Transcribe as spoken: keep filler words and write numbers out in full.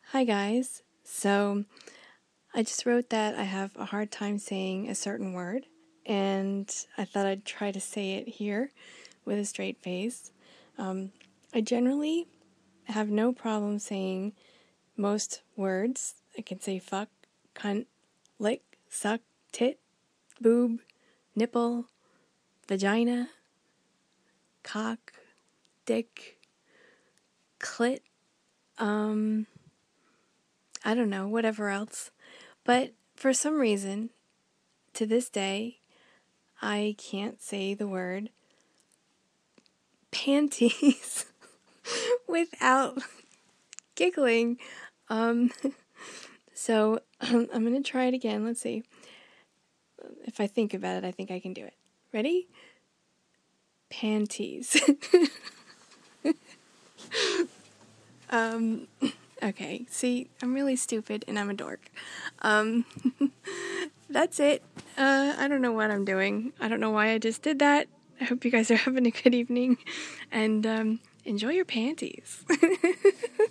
Hi guys. So I just wrote that I have a hard time saying a certain word, and I thought I'd try to say it here with a straight face. Um, I generally have no problem saying most words. I can say fuck, cunt, lick, suck, tit, boob, nipple, vagina, cock, dick, clit, um, I don't know, whatever else. But for some reason, to this day, I can't say the word panties without giggling. Um, so I'm going to try it again. Let's see. If I think about it, I think I can do it. Ready? Panties. um, okay. See, I'm really stupid and I'm a dork. Um, that's it. Uh, I don't know what I'm doing. I don't know why I just did that. I hope you guys are having a good evening, and um, enjoy your panties.